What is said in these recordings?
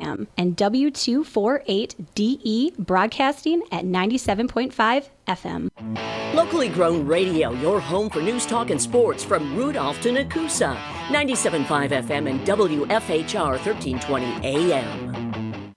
FM, and W248DE broadcasting at 97.5 FM. Locally grown radio, your home for news, talk, and sports from Rudolph to Nakusa. 97.5 FM and WFHR 1320 AM.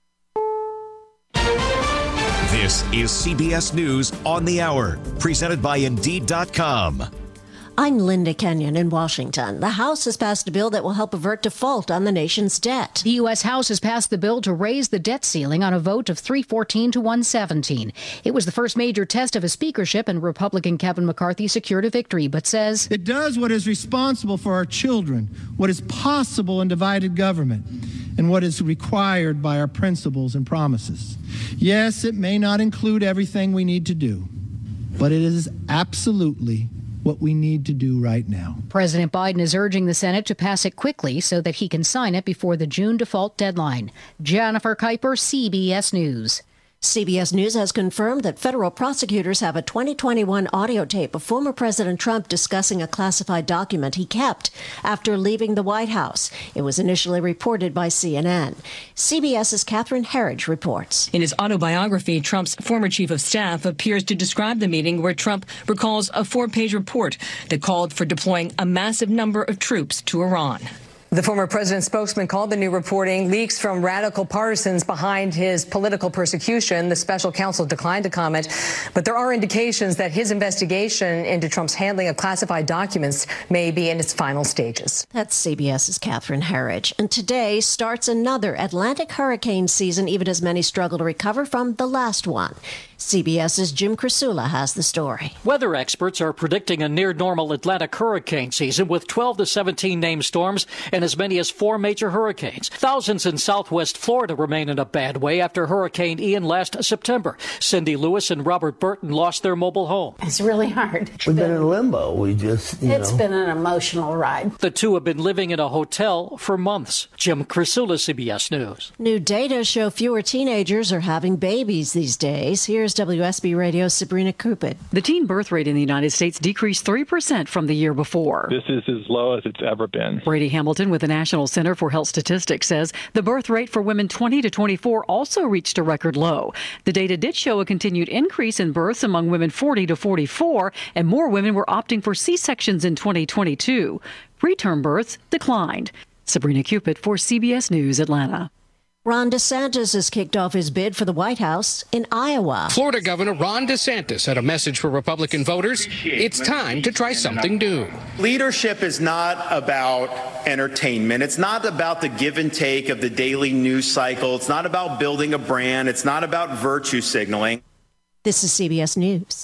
This is CBS News on the Hour, presented by Indeed.com. I'm Linda Kenyon in Washington. The House has passed a bill that will help avert default on the nation's debt. The U.S. House has passed the bill to raise the debt ceiling on a vote of 314 to 117. It was the first major test of his speakership, and Republican Kevin McCarthy secured a victory, but says it does what is responsible for our children, what is possible in divided government, and what is required by our principles and promises. Yes, it may not include everything we need to do, but it is absolutely what we need to do right now. President Biden is urging the Senate to pass it quickly so that he can sign it before the June default deadline. Jennifer Kuiper, CBS News. CBS News has confirmed that federal prosecutors have a 2021 audio tape of former President Trump discussing a classified document he kept after leaving the White House. It was initially reported by CNN. CBS's Catherine Herridge reports. In his autobiography, Trump's former chief of staff appears to describe the meeting where Trump recalls a 4-page report that called for deploying a massive number of troops to Iran. The former president's spokesman called the new reporting leaks from radical partisans behind his political persecution. The special counsel declined to comment, but there are indications that his investigation into Trump's handling of classified documents may be in its final stages. That's CBS's Catherine Herridge. And today starts another Atlantic hurricane season, even as many struggle to recover from the last one. CBS's Jim Krasula has the story. Weather experts are predicting a near-normal Atlantic hurricane season with 12 to 17 named storms and as many as 4 major hurricanes. Thousands in southwest Florida remain in a bad way after Hurricane Ian last September. Cindy Lewis and Robert Burton lost their mobile home. It's really hard. We've been in limbo. It's been an emotional ride. The two have been living in a hotel for months. Jim Krasula, CBS News. New data show fewer teenagers are having babies these days. Here's WSB Radio's Sabrina Cupid. The teen birth rate in the United States decreased 3% from the year before. This is as low as it's ever been. Brady Hamilton with the National Center for Health Statistics says the birth rate for women 20 to 24 also reached a record low. The data did show a continued increase in births among women 40 to 44, and more women were opting for C-sections in 2022. Preterm births declined. Sabrina Cupid for CBS News, Atlanta. Ron DeSantis has kicked off his bid for the White House in Iowa. Florida Governor Ron DeSantis had a message for Republican voters. It's time to try something new. Leadership is not about entertainment. It's not about the give and take of the daily news cycle. It's not about building a brand. It's not about virtue signaling. This is CBS News.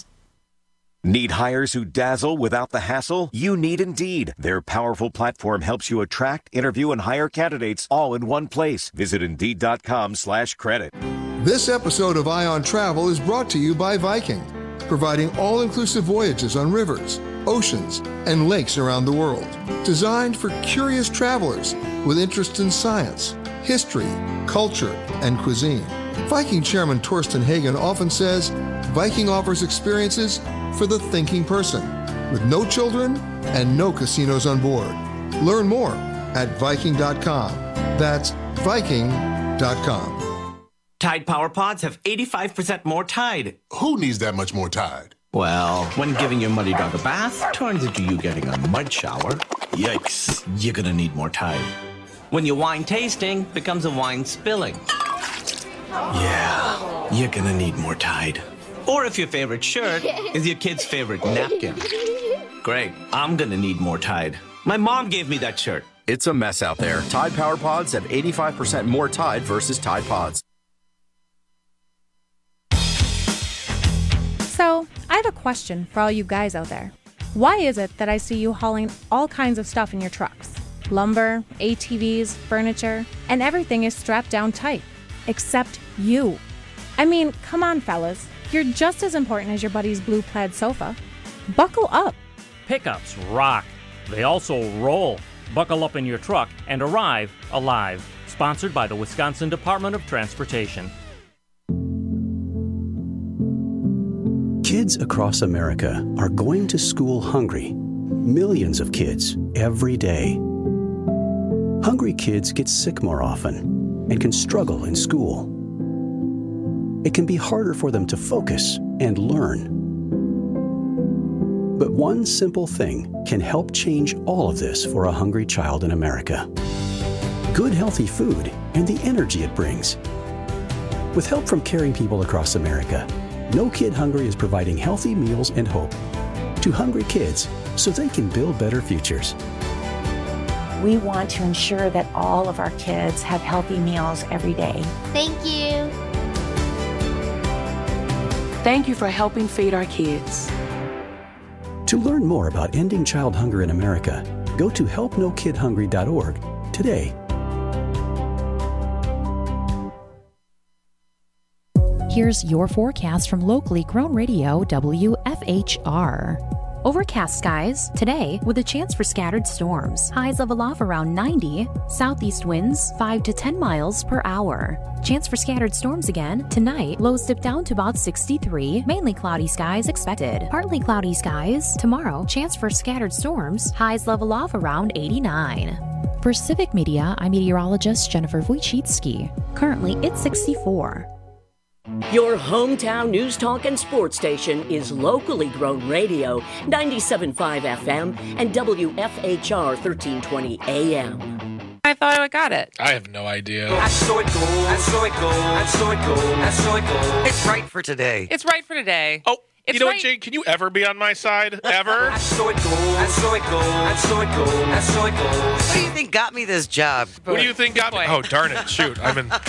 Need hires who dazzle without the hassle? You need Indeed. Their powerful platform helps you attract, interview, and hire candidates all in one place. Visit Indeed.com/credit. This episode of Eye on Travel is brought to you by Viking, providing all-inclusive voyages on rivers, oceans, and lakes around the world. Designed for curious travelers with interest in science, history, culture, and cuisine. Viking Chairman Torsten Hagen often says, Viking offers experiences for the thinking person, with no children and no casinos on board. Learn more at Viking.com. That's Viking.com. Tide Power Pods have 85% more Tide. Who needs that much more Tide? Well, when giving your muddy dog a bath turns into you getting a mud shower. Yikes, you're gonna need more Tide. When your wine tasting becomes a wine spilling. Yeah, you're gonna need more Tide. Or if your favorite shirt is your kid's favorite napkin. Great, I'm gonna need more Tide. My mom gave me that shirt. It's a mess out there. Tide Power Pods have 85% more Tide versus Tide Pods. So, I have a question for all you guys out there. Why is it that I see you hauling all kinds of stuff in your trucks? Lumber, ATVs, furniture, and everything is strapped down tight. Except you. I mean, come on, fellas. You're just as important as your buddy's blue plaid sofa. Buckle up. Pickups rock. They also roll. Buckle up in your truck and arrive alive. Sponsored by the Wisconsin Department of Transportation. Kids across America are going to school hungry. Millions of kids every day. Hungry kids get sick more often. and can struggle in school. It can be harder for them to focus and learn. But one simple thing can help change all of this for a hungry child in America. Good, healthy food and the energy it brings. With help from caring people across America, No Kid Hungry is providing healthy meals and hope to hungry kids so they can build better futures. We want to ensure that all of our kids have healthy meals every day. Thank you. Thank you for helping feed our kids. To learn more about ending child hunger in America, go to helpnokidhungry.org today. Here's your forecast from locally grown radio WFHR. Overcast skies today with a chance for scattered storms. Highs level off around 90. Southeast winds 5 to 10 miles per hour. Chance for scattered storms again tonight. Lows dip down to about 63. Mainly cloudy skies expected. Partly cloudy skies tomorrow. Chance for scattered storms. Highs level off around 89. For Civic Media, I'm meteorologist Jennifer Wojcicki. Currently, it's 64. Your hometown news talk and sports station is locally grown radio, 97.5 FM and WFHR 1320 AM. I thought I got it. I have no idea. I saw it go, I saw it go, I saw it go, I saw it go. It's right for today. It's right for today. Oh, it's you know right. what, Jane? Can you ever be on my side? Ever? I saw it go, I saw it go, I saw it go, I saw it go. What do you think got me this job? What do you think got me? Oh, darn it. Shoot. I'm in.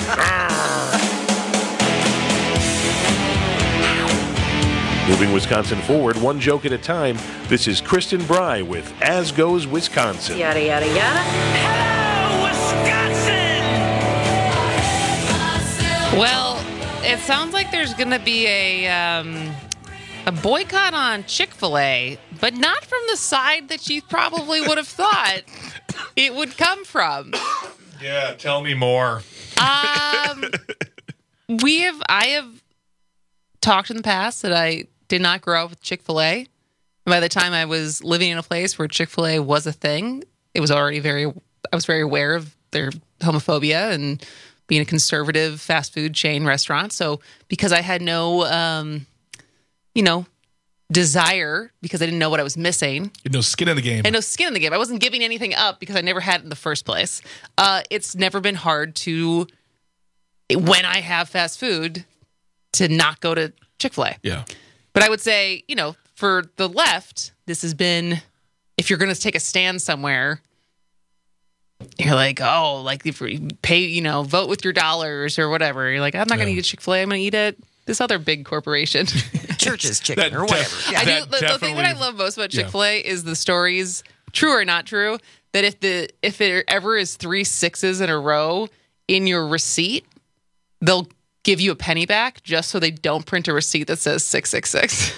Moving Wisconsin forward, one joke at a time. This is Kristen Bry with As Goes Wisconsin. Yada, yada, yada. Hello, Wisconsin! Well, it sounds like there's going to be a boycott on Chick-fil-A, but not from the side that you probably would have thought it would come from. Yeah, tell me more. I have talked in the past that I did not grow up with Chick-fil-A. By the time I was living in a place where Chick-fil-A was a thing, I was very aware of their homophobia and being a conservative fast food chain restaurant. So because I had no, desire, because I didn't know what I was missing. You had no skin in the game. And no skin in the game. I wasn't giving anything up because I never had it in the first place. It's never been hard to, when I have fast food, to not go to Chick-fil-A. Yeah. But I would say, for the left, this has been, if you're going to take a stand somewhere, you're like, oh, like if you pay, vote with your dollars or whatever. You're like, I'm not going to eat at Chick-fil-A. I'm going to eat at this other big corporation. Church's Chicken or whatever. Yeah. The thing that I love most about Chick-fil-A is the stories, true or not true, that if there ever is 3 6s in a row in your receipt, they'll give you a penny back just so they don't print a receipt that says 666.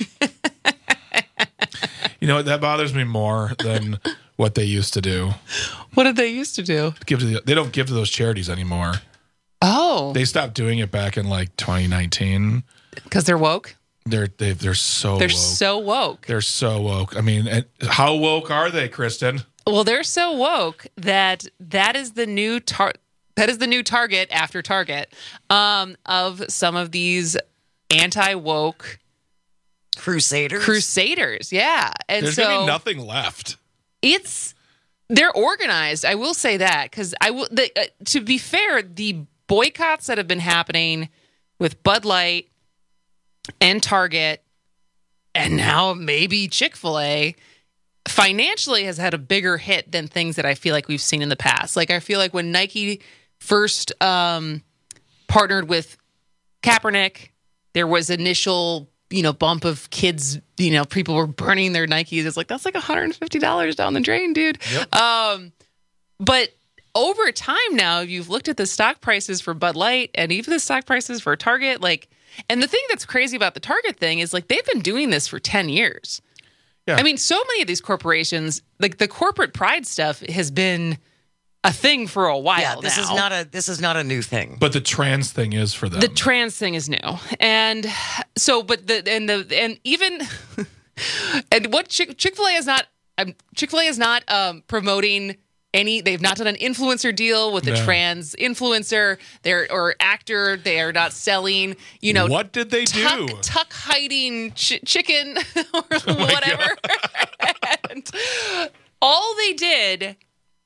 That bothers me more than what they used to do. What did they used to do? They don't give to those charities anymore. Oh. They stopped doing it back in 2019. Because they're woke? They're so woke. They're so woke. They're so woke. I mean, how woke are they, Kristen? Well, they're so woke that is the new target after Target of some of these anti-woke Crusaders, yeah. And there's going to be nothing left. They're organized. I will say that because to be fair, the boycotts that have been happening with Bud Light and Target and now maybe Chick-fil-A financially has had a bigger hit than things that I feel like we've seen in the past. Like I feel like when Nike first partnered with Kaepernick, there was initial, bump of kids, people were burning their Nikes. It's like, that's like $150 down the drain, dude. Yep. But over time now, you've looked at the stock prices for Bud Light and even the stock prices for Target. And the thing that's crazy about the Target thing is they've been doing this for 10 years. Yeah. I mean, so many of these corporations, the corporate pride stuff has been a thing for a while. Yeah, this is not a new thing. But the trans thing is for them. The trans thing is new, and so, but even what Chick-fil-A is not promoting they've not done an influencer deal with a trans influencer or actor. They are not selling, what did they do? Tuck hiding chicken or whatever. And all they did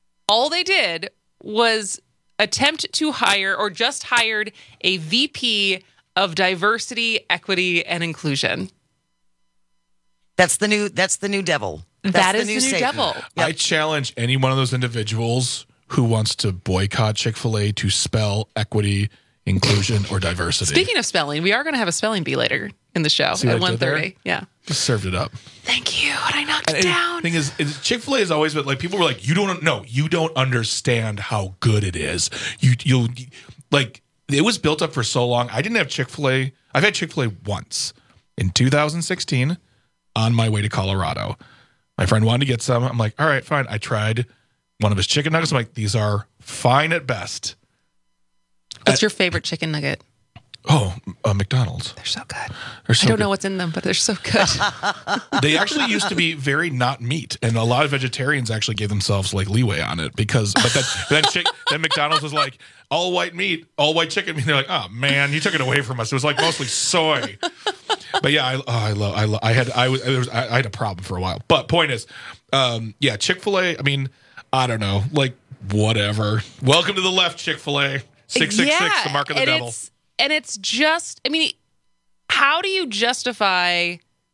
was attempt to hire or just hired a VP of diversity, equity, and inclusion. That's the new devil. That is the new devil. Yep. I challenge any one of those individuals who wants to boycott Chick-fil-A to spell equity, inclusion, or diversity. Speaking of spelling, we are going to have a spelling bee later in the show at 1:30. Yeah. Just served it up. Thank you. And I knocked it down. The thing is Chick-fil-A has always been like, people were like, you don't understand how good it is. You'll like, it was built up for so long. I didn't have Chick-fil-A. I've had Chick-fil-A once in 2016 on my way to Colorado. My friend wanted to get some. I'm like, all right, fine. I tried one of his chicken nuggets. I'm like, these are fine at best. What's your favorite chicken nugget? Oh, McDonald's. They're so good. I don't know what's in them, but they're so good. They actually used to be very not meat, and a lot of vegetarians actually gave themselves like leeway on it then McDonald's was like all white meat, all white chicken meat. They're like, oh man, you took it away from us. It was like mostly soy. But yeah, I had a problem for a while. But point is, Chick-fil-A. I mean, I don't know, like whatever. Welcome to the left, Chick-fil-A. 666, the mark of the devil. And it's just, I mean, how do you justify?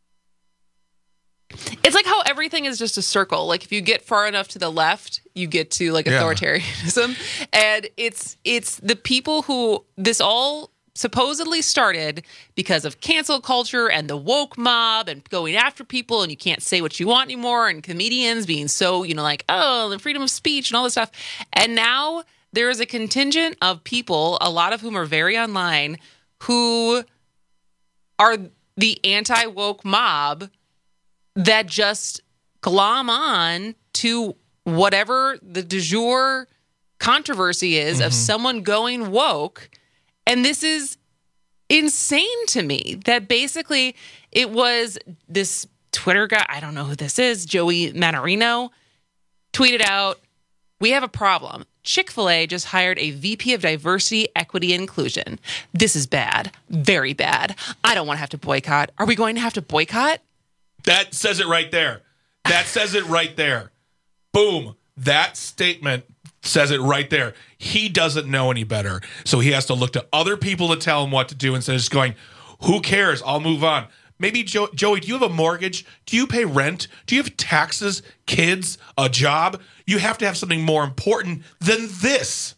It's like how everything is just a circle. Like if you get far enough to the left, you get to like authoritarianism. And it's the people who this all supposedly started because of cancel culture and the woke mob and going after people and you can't say what you want anymore and comedians being so, like, oh, the freedom of speech and all this stuff. And now there is a contingent of people, a lot of whom are very online, who are the anti-woke mob that just glom on to whatever the du jour controversy is of someone going woke. And this is insane to me that basically it was this Twitter guy, I don't know who this is, Joey Manarino, tweeted out, we have a problem. Chick-fil-A just hired a VP of diversity, equity, and inclusion. This is bad. Very bad. I don't want to have to boycott. Are we going to have to boycott? That says it right there. That says it right there. Boom. That statement says it right there. He doesn't know any better. So he has to look to other people to tell him what to do instead of just going, who cares? I'll move on. Maybe, Joey, do you have a mortgage? Do you pay rent? Do you have taxes, kids, a job? You have to have something more important than this.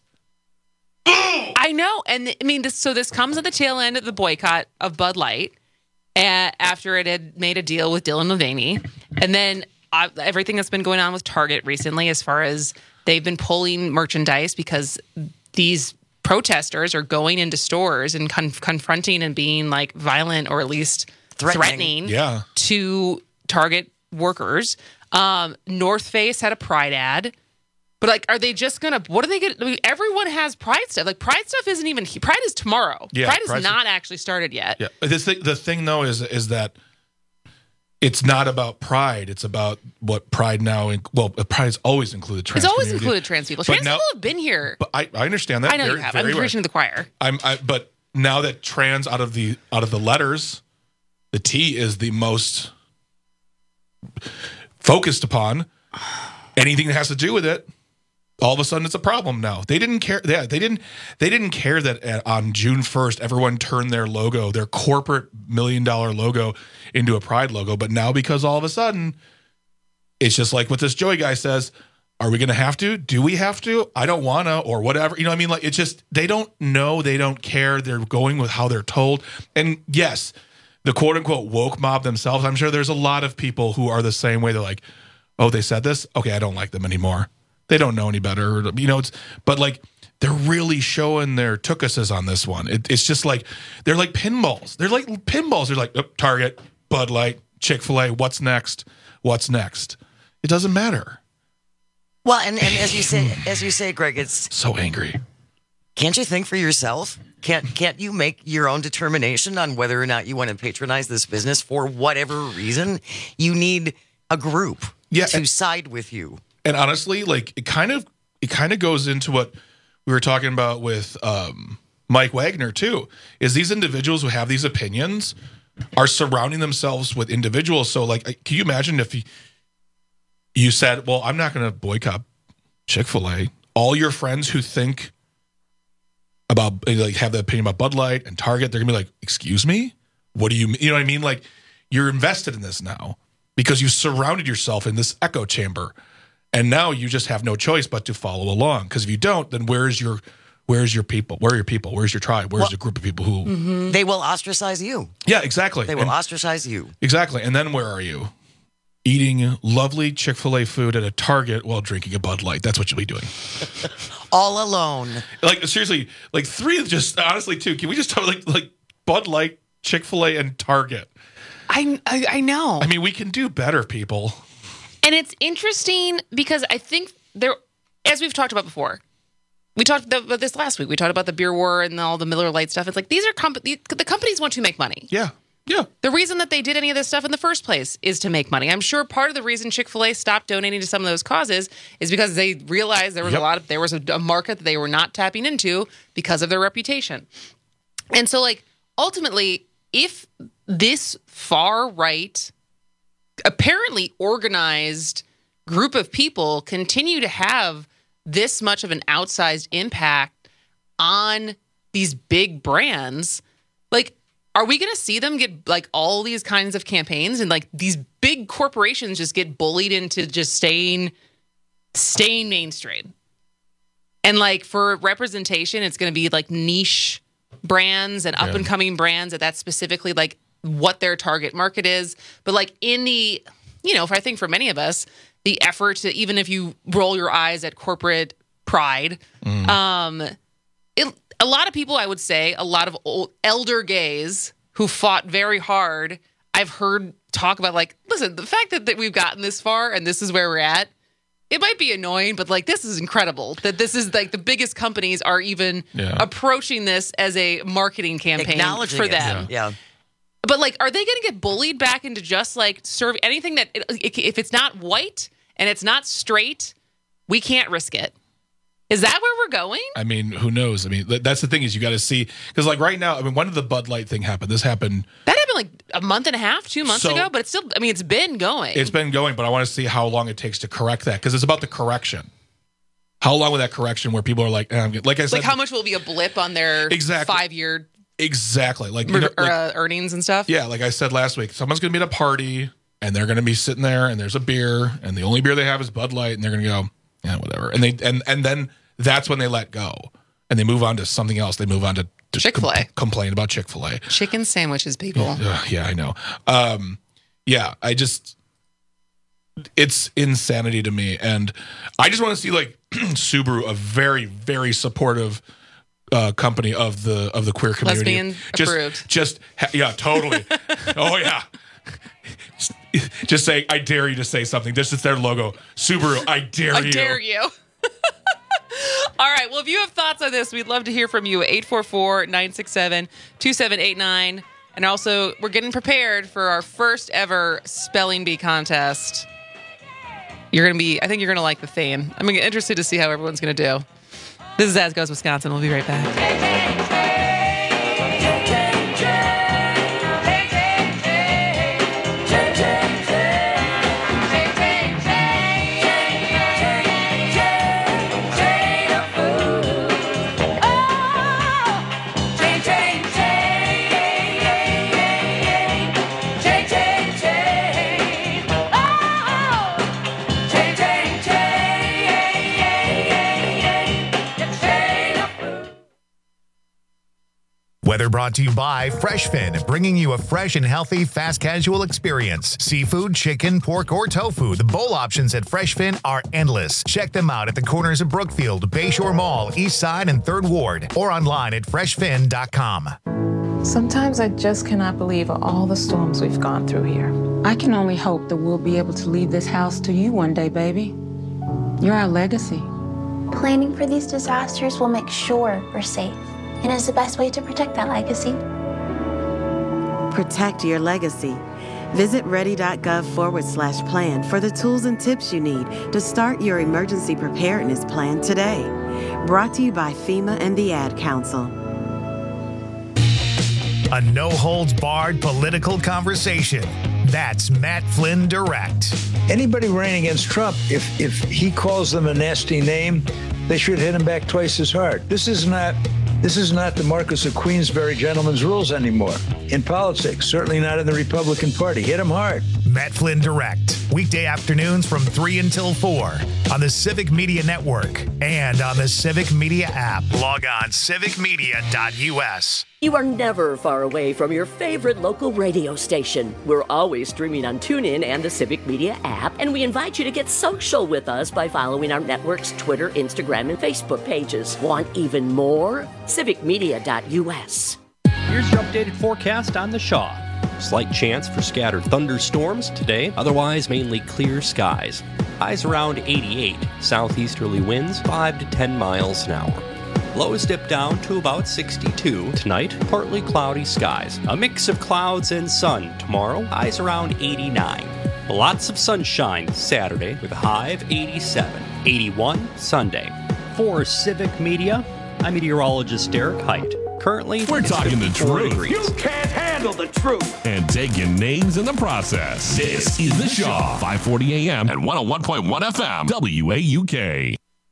I know. And I mean, this comes at the tail end of the boycott of Bud Light after it had made a deal with Dylan Mulvaney. And then everything that's been going on with Target recently as far as they've been pulling merchandise because these protesters are going into stores and confronting and being like violent or at least threatening to Target workers. North Face had a Pride ad. But like, are they just gonna? What are they gonna? I mean, everyone has Pride stuff. Like Pride stuff isn't even. Pride is tomorrow. Yeah, Pride is not actually started yet. Yeah, the thing though is that it's not about Pride. It's about what Pride now. Pride has always included trans. It's always community. Included trans people. Trans people have been here. But I understand that. I know you have. I'm preaching to the choir. But now that trans out of the letters, the T is the most focused upon. Anything that has to do with it. All of a sudden, it's a problem now. They didn't care. Yeah, they didn't care that on June 1st, everyone turned their logo, their corporate $1 million logo, into a Pride logo. But now, because all of a sudden, it's just like what this Joey guy says. Are we going to have to? Do we have to? I don't want to, or whatever. You know what I mean? Like, it's just they don't know. They don't care. They're going with how they're told. And yes, the quote unquote woke mob themselves. I'm sure there's a lot of people who are the same way. They're like, oh, they said this. Okay, I don't like them anymore. They don't know any better, but like they're really showing their tookuses on this one. It's just like they're like pinballs. They're like pinballs. They're like Target, Bud Light, Chick-fil-A. What's next? What's next? It doesn't matter. Well, and as you say, Greg, it's so angry. Can't you think for yourself? Can't you make your own determination on whether or not you want to patronize this business for whatever reason? You need a group to side with you. And honestly, like it kind of goes into what we were talking about with Mike Wagner too, is these individuals who have these opinions are surrounding themselves with individuals. So like, can you imagine if you said, well, I'm not going to boycott Chick-fil-A. All your friends who think about, like, have the opinion about Bud Light and Target, they're going to be like, excuse me? What do you know what I mean? Like, you're invested in this now because you surrounded yourself in this echo chamber. And now you just have no choice but to follow along. Because if you don't, then where's your people? Where are your people? Where's your tribe? Where's the group of people who... They will ostracize you. Yeah, exactly. They will ostracize you. Exactly. And then where are you? Eating lovely Chick-fil-A food at a Target while drinking a Bud Light. That's what you'll be doing. All alone. Like, seriously, like three, just honestly, two. Can we just talk like Bud Light, Chick-fil-A, and Target? I know. I mean, we can do better, people. And it's interesting because I think there, as we've talked about before, we talked about this last week. We talked about the beer war and all the Miller Lite stuff. It's like these are the companies want to make money. Yeah. Yeah. The reason that they did any of this stuff in the first place is to make money. I'm sure part of the reason Chick-fil-A stopped donating to some of those causes is because they realized there was a market that they were not tapping into because of their reputation. And so, like, ultimately, if this far right, apparently organized group of people continue to have this much of an outsized impact on these big brands, like, are we going to see them get like all these kinds of campaigns and like these big corporations just get bullied into just staying mainstream? And like for representation, it's going to be like niche brands and up and coming brands that's specifically like what their target market is. But like in the, I think for many of us, the effort to, even if you roll your eyes at corporate pride, a lot of people, I would say, a lot of old elder gays who fought very hard, I've heard talk about like, listen, the fact that we've gotten this far and this is where we're at, it might be annoying, but like this is incredible that this is like the biggest companies are even approaching this as a marketing campaign for them. Yeah. But like, are they going to get bullied back into just like serve anything that if it's not white and it's not straight, we can't risk it? Is that where we're going? I mean, who knows? I mean, that's the thing is you got to see, because like right now, I mean, when did the Bud Light thing happen? That happened like a month and a half, 2 months ago, but it's still, I mean, it's been going. It's been going, but I want to see how long it takes to correct that, because it's about the correction. How long will that correction where people are like, like I said, like how much will be a blip on their 5-year like earnings and stuff? Yeah, like I said last week, someone's going to be at a party and they're going to be sitting there and there's a beer and the only beer they have is Bud Light and they're going to go, yeah, whatever. And then that's when they let go and they move on to something else. They move on to Chick-fil-A. Complain about Chick-fil-A. Chicken sandwiches, people. Yeah, I know. It's insanity to me. And I just want to see like Subaru, a very, very supportive company of the queer community. Lesbian approved. Yeah, totally. Oh, yeah. Just say, I dare you to say something. This is their logo. Subaru, I dare you. I dare you. All right. Well, if you have thoughts on this, we'd love to hear from you. 844-967-2789. And also, we're getting prepared for our first ever spelling bee contest. I think you're going to like the theme. I'm interested to see how everyone's going to do. This is As Goes Wisconsin. We'll be right back. Weather brought to you by FreshFin, bringing you a fresh and healthy fast casual experience. Seafood, chicken, pork, or tofu. The bowl options at FreshFin are endless. Check them out at the corners of Brookfield, Bayshore Mall, East Side, and 3rd Ward, or online at freshfin.com. Sometimes I just cannot believe all the storms we've gone through here. I can only hope that we'll be able to leave this house to you one day, baby. You're our legacy. Planning for these disasters will make sure we're safe. And it's the best way to protect that legacy. Protect your legacy. Visit ready.gov/plan for the tools and tips you need to start your emergency preparedness plan today. Brought to you by FEMA and the Ad Council. A no-holds-barred political conversation. That's Matt Flynn Direct. Anybody running against Trump, if he calls them a nasty name, they should hit him back twice as hard. This is not the Marquess of Queensberry gentleman's rules anymore. In politics, certainly not in the Republican Party. Hit him hard. Matt Flynn Direct. Weekday afternoons from 3 until 4 on the Civic Media Network and on the Civic Media app. Log on civicmedia.us. You are never far away from your favorite local radio station. We're always streaming on TuneIn and the Civic Media app, and we invite you to get social with us by following our network's Twitter, Instagram, and Facebook pages. Want even more? civicmedia.us. Here's your updated forecast on the Shaw. Slight chance for scattered thunderstorms today, otherwise mainly clear skies. Highs around 88, southeasterly winds 5 to 10 miles an hour. Lows dip down to about 62 tonight, partly cloudy skies. A mix of clouds and sun tomorrow, highs around 89. Lots of sunshine Saturday with a high of 87. 81 Sunday. For Civic Media, I'm meteorologist Derek Height. Currently, we're talking the truth. You can't handle the truth. And taking names in the process. This is The Shaw, 540 AM and 101.1 FM, WAUK.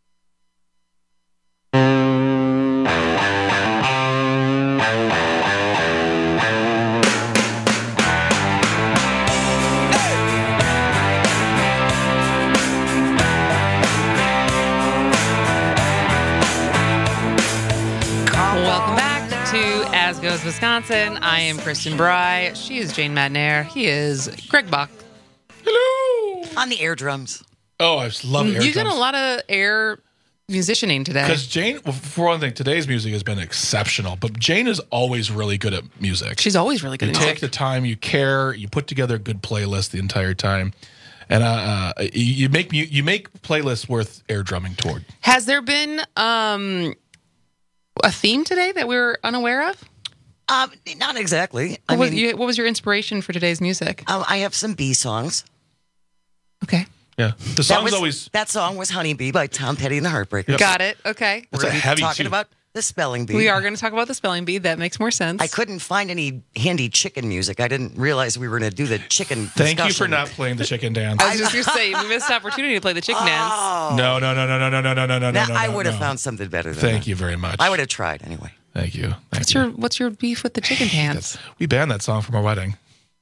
As Goes Wisconsin. I am Kristen Bry. She is Jane Madnair. He is Greg Bach. Hello. On the air drums. Oh, I love air drums. You've done a lot of air musicianing today. Because Jane, well, for one thing, today's music has been exceptional. But Jane is always really good at music. She's always really good at music. You take the time, you care, you put together a good playlist the entire time. And you make playlists worth air drumming toward. Has there been a theme today that we were unaware of? Not exactly. What was your inspiration for today's music? I have some bee songs. Okay. Yeah. The song's always... That song was Honeybee by Tom Petty and the Heartbreakers. Yep. Got it. Okay. We're talking about the spelling bee. We are going to talk about the spelling bee. That makes more sense. I couldn't find any handy chicken music. I didn't realize we were going to do the chicken Thank discussion. you for not playing the chicken dance. I was just going to say, we missed the opportunity to play the chicken dance. No. I would have found something better than Thank that. you very much. I would have tried anyway. Thank you. What's your beef with the chicken dance? We banned that song from our wedding.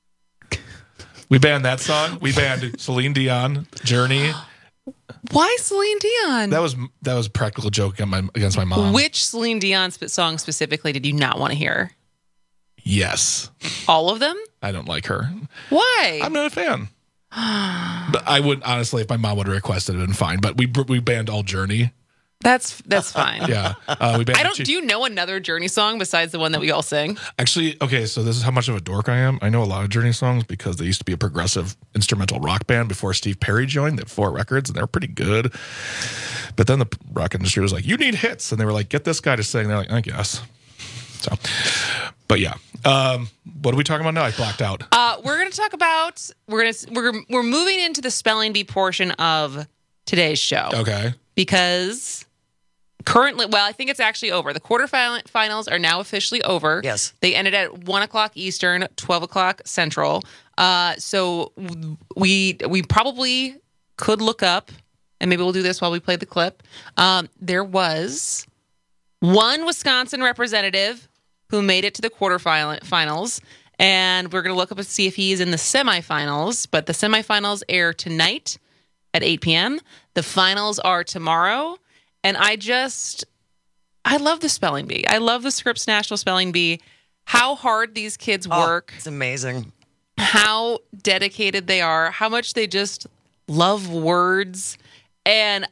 We banned that song. We banned Celine Dion, Journey. Why Celine Dion? That was a practical joke against my mom. Which Celine Dion song specifically did you not want to hear? Yes. All of them? I don't like her. Why? I'm not a fan. But I would honestly, if my mom would have requested it, it'd been fine. But we banned all Journey. That's fine. Yeah. We banned do you know another Journey song besides the one that we all sing? Actually, okay, so this is how much of a dork I am. I know a lot of Journey songs because they used to be a progressive instrumental rock band before Steve Perry joined. They had 4 records and they're pretty good. But then the rock industry was like, you need hits. And they were like, get this guy to sing. They're like, I guess. So, but yeah. What are we talking about now? I blacked out. We're going to talk about, we're moving into the spelling bee portion of today's show. Okay. Because currently, I think it's actually over. The quarterfinals are now officially over. Yes. They ended at 1 o'clock Eastern, 12 o'clock Central. So we probably could look up, and maybe we'll do this while we play the clip. There was one Wisconsin representative who made it to the quarterfinals, and we're going to look up and see if he is in the semifinals. But the semifinals air tonight at 8 p.m. The finals are tomorrow. And I love the spelling bee. I love the Scripps National Spelling Bee. How hard these kids work. It's amazing. How dedicated they are. How much they just love words. And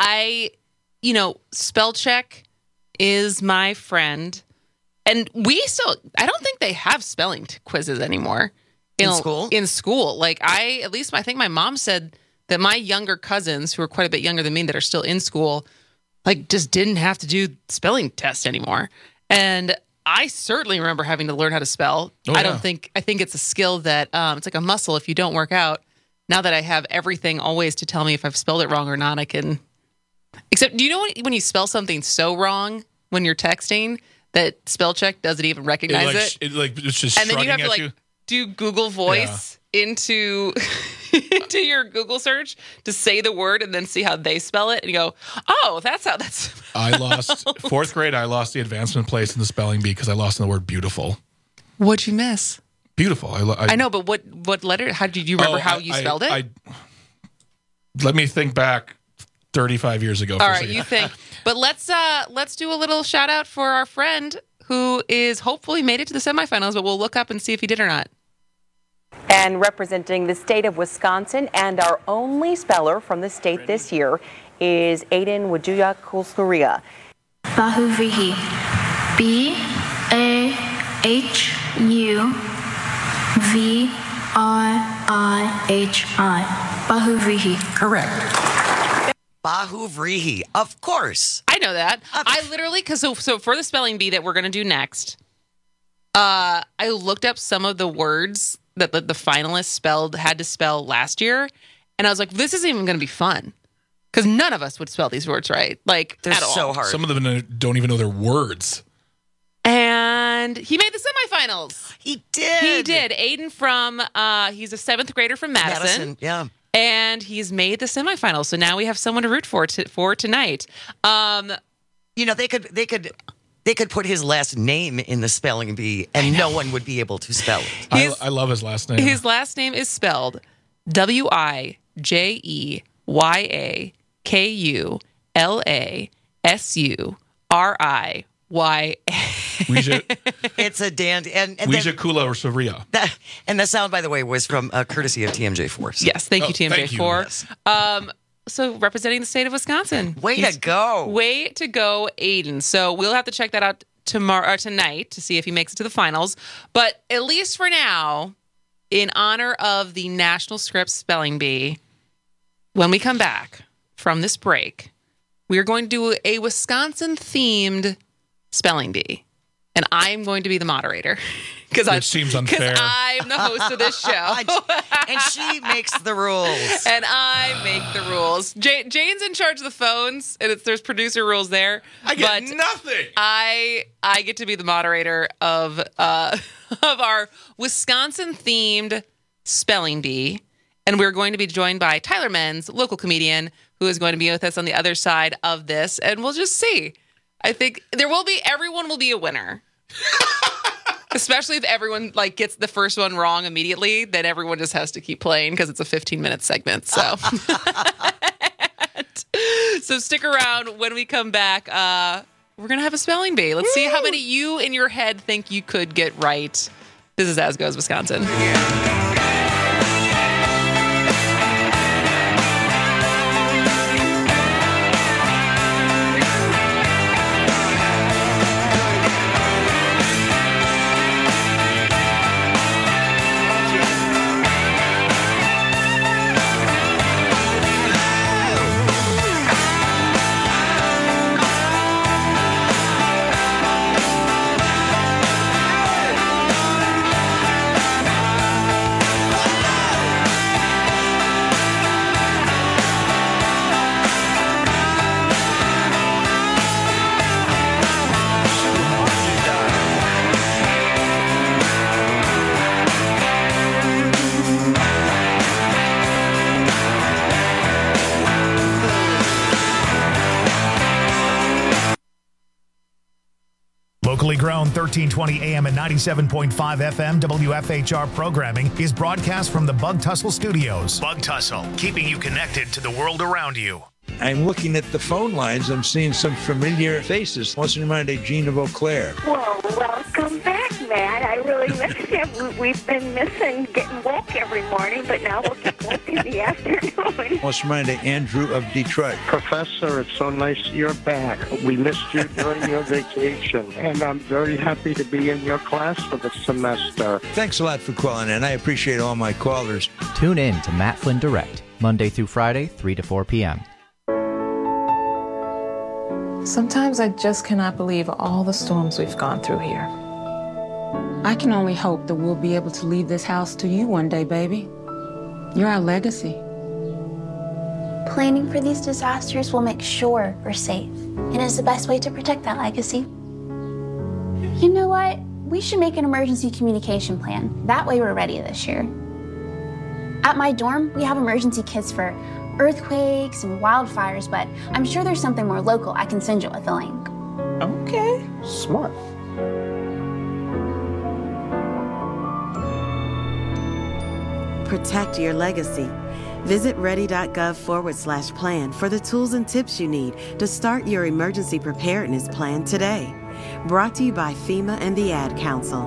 spell check is my friend. And I don't think they have spelling quizzes anymore. In school? In school. I think my mom said that my younger cousins, who are quite a bit younger than me, that are still in school, just didn't have to do spelling tests anymore. And I I certainly remember having to learn how to spell. Oh, I yeah. think it's a skill that it's like a muscle. If you don't work out, now that I have everything always to tell me if I've spelled it wrong or not, I can. Except, do you know when you spell something so wrong when you're texting that spell check doesn't even recognize it? It's just And then you have to at like you. do Google Voice into into your Google search to say the word and then see how they spell it, and you go, "Oh, that's how that's." I lost 4th grade. I lost the advancement place in the spelling bee because I lost in the word beautiful. What'd you miss? Beautiful. I know, but what letter? How did you remember how you spelled it? Let me think back 35 years ago. All right, you think. But let's do a little shout out for our friend who is hopefully made it to the semifinals, but we'll look up and see if he did or not. And representing the state of Wisconsin and our only speller from the state this year is Aiden Wajuya Kulsuria. Bahuvihi. B-A-H-U-V-R-I-H-I. Bahuvihi. Correct. Bahuvrihi, of course. I know that. I literally, because so for the spelling bee that we're going to do next, I looked up some of the words that the finalists had to spell last year, and I was like, this isn't even going to be fun. Because none of us would spell these words right. Like, they're at all. so hard. Some of them don't even know their words. And he made the semifinals. He did. Aiden from, he's a 7th grader from Madison. Yeah. And he's made the semifinals. So now we have someone to root for tonight. You know, they could put his last name in the spelling bee and no one would be able to spell it. I love his last name. His last name is spelled Wijeyakulasuriya. It's a dandy. Ouija Kula or Saria. And the sound, by the way, was from courtesy of TMJ4. Yes, thank you, TMJ4. Yes. So representing the state of Wisconsin. Way to go, Aiden. So we'll have to check that out tonight to see if he makes it to the finals. But at least for now, in honor of the National Scripps Spelling Bee, when we come back from this break, we are going to do a Wisconsin-themed spelling bee. And I'm going to be the moderator. It seems unfair. Because I'm the host of this show. And she makes the rules. And I make the rules. Jane's in charge of the phones, and there's producer rules there. I get nothing. I get to be the moderator of our Wisconsin-themed spelling bee. And we're going to be joined by Tyler Menz, local comedian, who is going to be with us on the other side of this. And we'll just see. I think everyone will be a winner. Especially if everyone gets the first one wrong immediately, then everyone just has to keep playing because it's a 15-minute segment. So, so stick around. When we come back, we're gonna have a spelling bee. Let's see how many you in your head think you could get right. This is As Goes Wisconsin. Locally grown 1320 AM and 97.5 FM WFHR programming is broadcast from the Bug Tussle Studios. Bug Tussle, keeping you connected to the world around you. I'm looking at the phone lines. I'm seeing some familiar faces. What's in mind of Gene of Eau Claire? Well, welcome back, Matt. I really miss you. We've been missing getting woke every morning, but now we'll get woke in the afternoon. What's in mind of Andrew of Detroit? Professor, it's so nice you're back. We missed you during your vacation, and I'm very happy to be in your class for the semester. Thanks a lot for calling in. I appreciate all my callers. Tune in to Matt Flynn Direct, Monday through Friday, 3 to 4 p.m. Sometimes I just cannot believe all the storms we've gone through here. I can only hope that we'll be able to leave this house to you one day, baby. You're our legacy. Planning for these disasters will make sure we're safe, and is the best way to protect that legacy. You know what? We should make an emergency communication plan. That way we're ready this year. At my dorm, we have emergency kits for earthquakes and wildfires, but I'm sure there's something more local I can send you with a link. Okay, smart. Protect your legacy. Visit ready.gov/plan for the tools and tips you need to start your emergency preparedness plan today. Brought to you by FEMA and the Ad Council.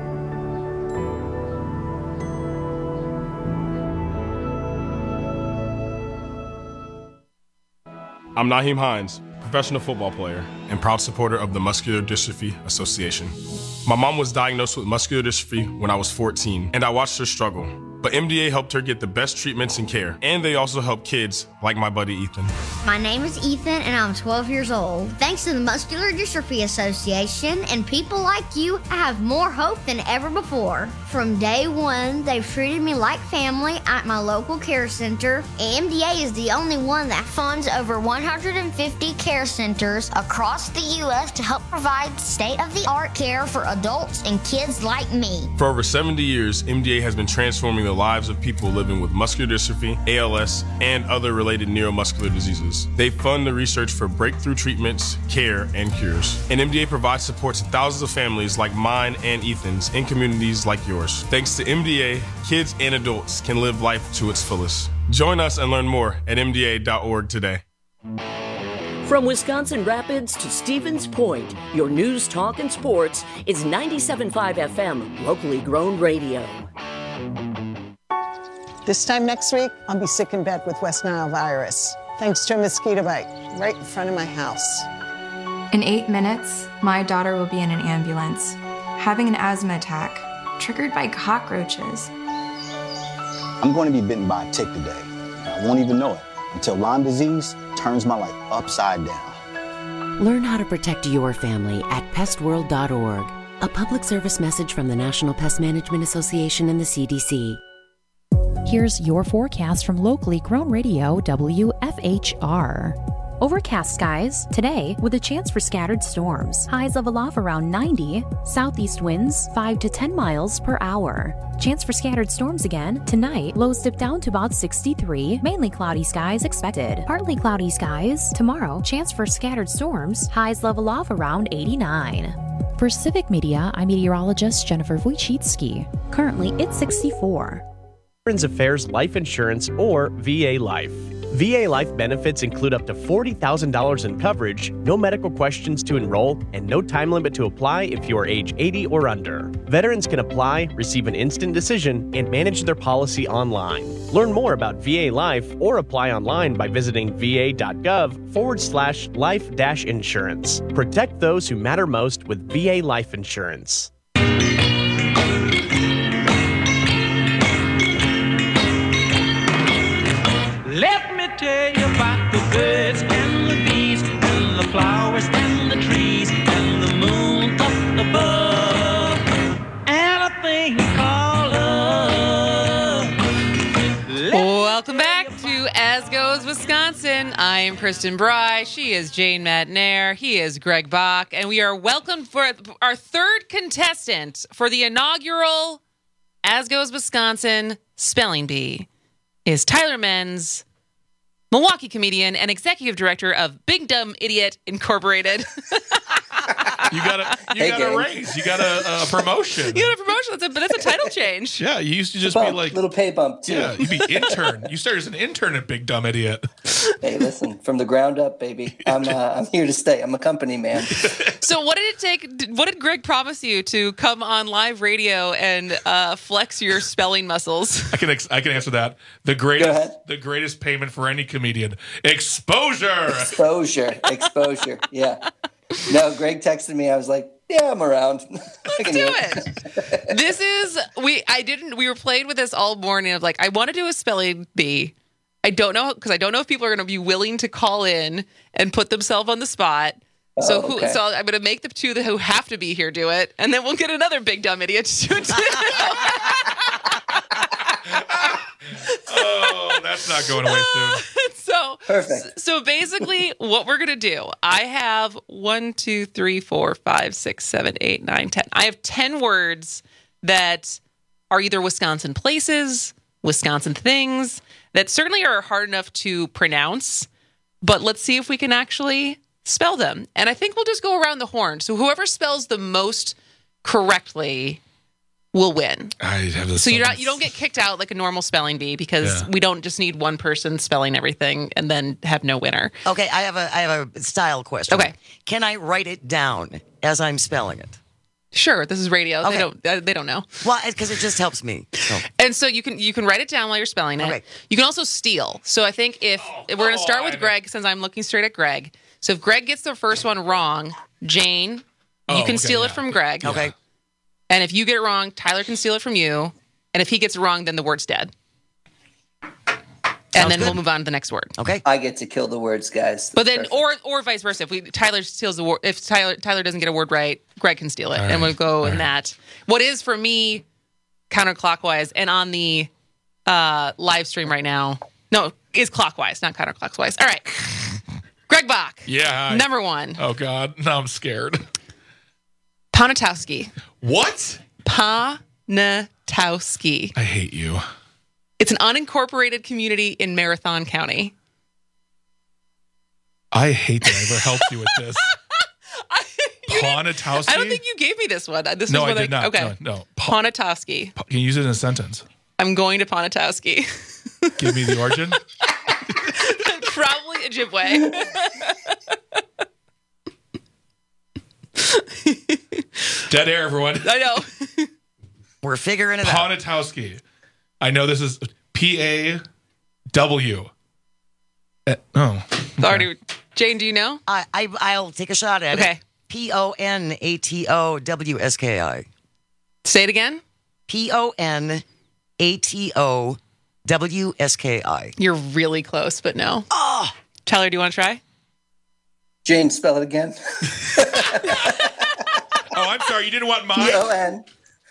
I'm Naheem Hines, professional football player and proud supporter of the Muscular Dystrophy Association. My mom was diagnosed with muscular dystrophy when I was 14, and I watched her struggle. But MDA helped her get the best treatments and care, and they also help kids like my buddy Ethan. My name is Ethan, and I'm 12 years old. Thanks to the Muscular Dystrophy Association and people like you, I have more hope than ever before. From day one, they've treated me like family at my local care center. MDA is the only one that funds over 150 care centers across the U.S. to help provide state-of-the-art care for adults and kids like me. For over 70 years, MDA has been transforming the lives of people living with muscular dystrophy, ALS, and other related neuromuscular diseases. They fund the research for breakthrough treatments, care, and cures. And MDA provides support to thousands of families like mine and Ethan's in communities like yours. Thanks to MDA, kids and adults can live life to its fullest. Join us and learn more at MDA.org today. From Wisconsin Rapids to Stevens Point, your news, talk, and sports is 97.5 FM, locally grown radio. This time next week, I'll be sick in bed with West Nile virus, thanks to a mosquito bite right in front of my house. In 8 minutes, my daughter will be in an ambulance, having an asthma attack, triggered by cockroaches. I'm going to be bitten by a tick today. I won't even know it until Lyme disease turns my life upside down. Learn how to protect your family at pestworld.org. A public service message from the National Pest Management Association and the CDC. Here's your forecast from locally grown radio WFHR. Overcast skies today with a chance for scattered storms. Highs level off around 90. Southeast winds 5 to 10 miles per hour. Chance for scattered storms again tonight. Lows dip down to about 63. Mainly cloudy skies expected. Partly cloudy skies tomorrow. Chance for scattered storms. Highs level off around 89. For Civic Media, I'm meteorologist Jennifer Wojcicki. Currently, it's 64. Veterans Affairs Life Insurance, or VA Life. VA Life benefits include up to $40,000 in coverage, no medical questions to enroll, and no time limit to apply if you are age 80 or under. Veterans can apply, receive an instant decision, and manage their policy online. Learn more about VA Life or apply online by visiting va.gov/life-insurance. Protect those who matter most with VA Life Insurance. Let me tell you about the birds and the bees and the flowers and the trees and the moon up above and a thing called love. Welcome back to As Goes Wisconsin. I am Kristen Bry. She is Jane Matnair. He is Greg Bach. And we are welcomed for our third contestant for the inaugural As Goes Wisconsin Spelling Bee. Is Tyler Menz, Milwaukee comedian and executive director of Big Dumb Idiot Incorporated. You got a raise. You got a promotion. You got a promotion. That's a title change. Yeah, you used to just be like little pay bump too. Yeah, you'd be intern. You started as an intern at Big Dumb Idiot. Hey, listen, from the ground up, baby. I'm here to stay. I'm a company man. So, what did it take? What did Greg promise you to come on live radio and flex your spelling muscles? I can answer that. The greatest payment for any comedian: exposure. Exposure. Yeah. No, Greg texted me. I was like, yeah, I'm around. Let's do it. This is we were playing with this all morning. I was like, I want to do a spelling bee. I don't know if people are going to be willing to call in and put themselves on the spot. So Oh, okay. So I'm going to make the two who have to be here do it, and then we'll get another big dumb idiot to do it. Oh, that's not going away soon. So Perfect. So basically, what we're gonna do, I have 1, 2, 3, 4, 5, 6, 7, 8, 9, 10. I have 10 words that are either Wisconsin places, Wisconsin things that certainly are hard enough to pronounce. But let's see if we can actually spell them. And I think we'll just go around the horn. So whoever spells the most correctly will win. I have this. So you don't get kicked out like a normal spelling bee because we don't just need one person spelling everything and then have no winner. Okay, I have a style question. Okay. Can I write it down as I'm spelling it? Sure, this is radio. Okay. They don't know. Well, because it just helps me. So. And so you can write it down while you're spelling it. Okay. You can also steal. So I think if we're going to start with Greg, since I'm looking straight at Greg. So if Greg gets the first one wrong, Jane, you can steal it from Greg. Okay. And if you get it wrong, Tyler can steal it from you. And if he gets it wrong, then the word's dead. And then we'll move on to the next word. Okay. I get to kill the words, guys. But then, or vice versa. If Tyler steals the word, if Tyler doesn't get a word right, Greg can steal it, and we'll go in that. What is for me counterclockwise, and on the live stream right now, no, is clockwise, not counterclockwise. All right, Greg Bach. Yeah. Number one. Oh God, now I'm scared. Ponatowski. What? Ponatowski. I hate you. It's an unincorporated community in Marathon County. I hate that I ever helped you with this. Ponatowski? I don't think you gave me this one. This No, is I one did not. Okay. No. Ponatowski. Can you use it in a sentence? I'm going to Ponatowski. Give me the origin. Probably Ojibwe. Dead air, everyone. I know. We're figuring it out. Ponatowski. I know this is P-A-W. Sorry, Jane, do you know? I'll take a shot at it. Ponatowski. Say it again. Ponatowski. You're really close, but no. Oh. Tyler, do you want to try? Jane, spell it again. Oh, I'm sorry. You didn't want mine? P-O-N.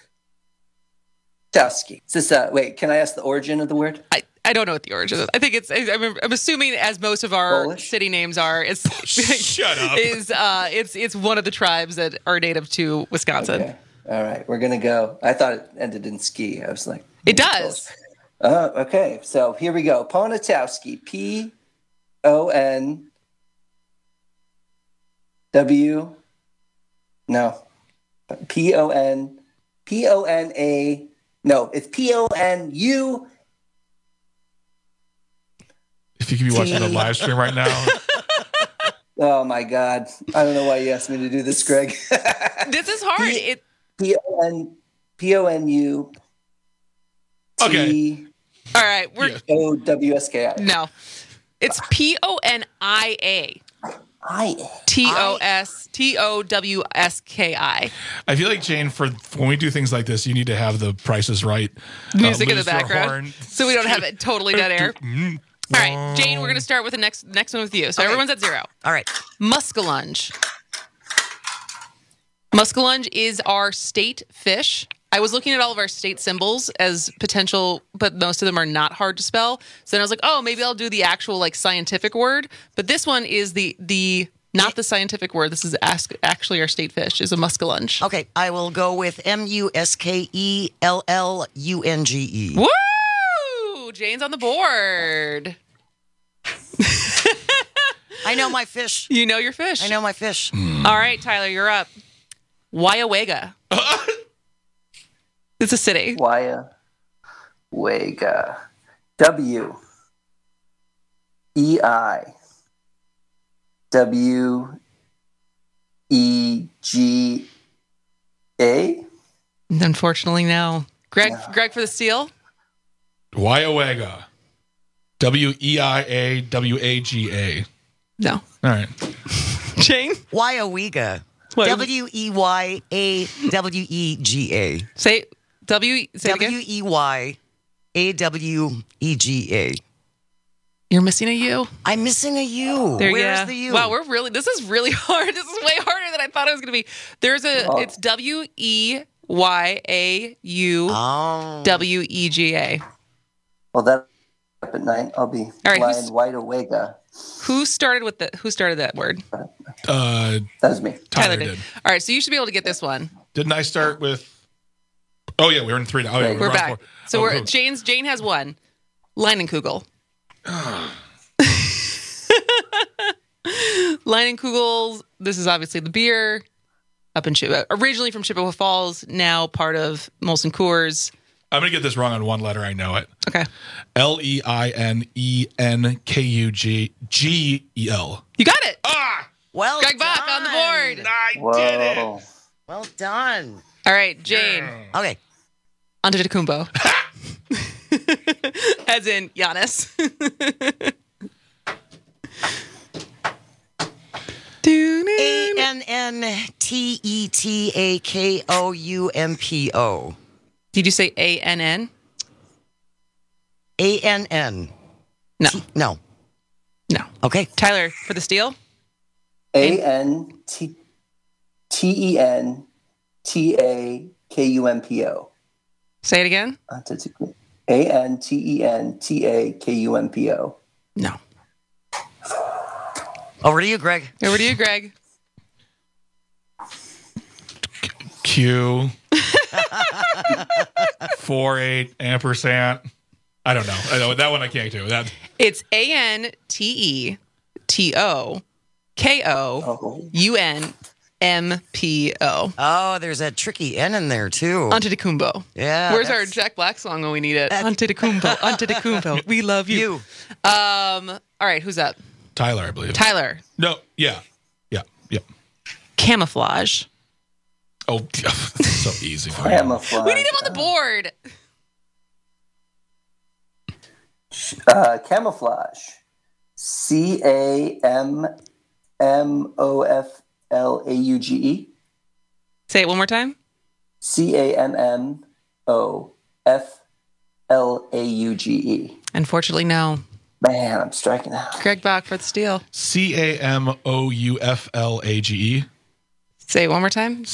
Towski. Is this, wait, can I ask the origin of the word? I don't know what the origin is. I think I'm assuming, as most of our Polish? city names are, it's shut up. It's one of the tribes that are native to Wisconsin. Okay. All right, we're gonna go. I thought it ended in ski. I was like, it does. Okay, so here we go. Ponatowski. P-O-N-W. No. P-O-N-A. No, it's P-O-N-U. If you could be watching the live stream right now. Oh my God. I don't know why you asked me to do this, Greg. This is hard. P-O-N-U. Okay. All right. We're O-W-S-K-I. No. It's P-O-N-I-A. T-O-W-S-K-I. I feel like, Jane, for when we do things like this, you need to have the prices right. Music in the lose your background. horn. So we don't have it totally dead air. All right, Jane, we're going to start with the next one with you. So everyone's at 0. All right. Muskellunge. Muskellunge is our state fish. I was looking at all of our state symbols as potential, but most of them are not hard to spell. So then I was like, oh, maybe I'll do the actual like scientific word. But this one is the not the scientific word. This is actually our state fish is a muskellunge. Okay, I will go with Muskellunge. Woo! Jane's on the board. I know my fish. You know your fish. I know my fish. All right, Tyler, you're up. Weyauwega. It's a city. Weyauwega. W-E-I-W-E-G-A? Unfortunately, no. Greg for the steal? Weyauwega. W-E-I-A-W-A-G-A. No. All right. Jane? Weyauwega. W-E-Y-A-W-E-G-A. Say W-E-Y-A-W-E-G-A. You're missing a U. I'm missing a U. Where's the U? Wow, this is really hard. This is way harder than I thought it was going to be. It's WEYAU Well, that up at night. I'll be lying wide awake. Who started that word? That was me. Tyler did. All right, so you should be able to get this one. Didn't I start with? Oh yeah, we're in 3 now. Oh, yeah, we're back. 4. So Jane has one. Leinenkugel. Leinenkugel. This is obviously the beer up in originally from Chippewa Falls, now part of Molson Coors. I'm gonna get this wrong on one letter. I know it. Okay. LEINENKUGGEL. You got it. Well, Greg Bach on the board. I did it. Well done. All right, Jane. Okay. Antetokounmpo. As in Giannis. ANNTETAKOUMPO. Did you say ANN? ANN. No. No. Okay. Tyler, for the steal? ANTENTAKUMPO. Say it again. ANTENTAKUMPO. No. Over to you, Greg. Q 48 ampersand. I don't know. That one I can't do. It's ANTETOKOUNMPO. Oh, there's that tricky N in there too. Antetokounmpo. Yeah. Where's our Jack Black song when we need it? Antetokounmpo. We love you. All right, who's up? Tyler, I believe. Tyler. No. Yeah. Camouflage. Oh, so easy. Camouflage. We need him on the board. Camouflage. CAMMOFLAUGE. Say it one more time. CAMMOFLAUGE. Unfortunately, no. Man, I'm striking out. Greg Bach for the steal. CAMOUFLAGE. Say it one more time.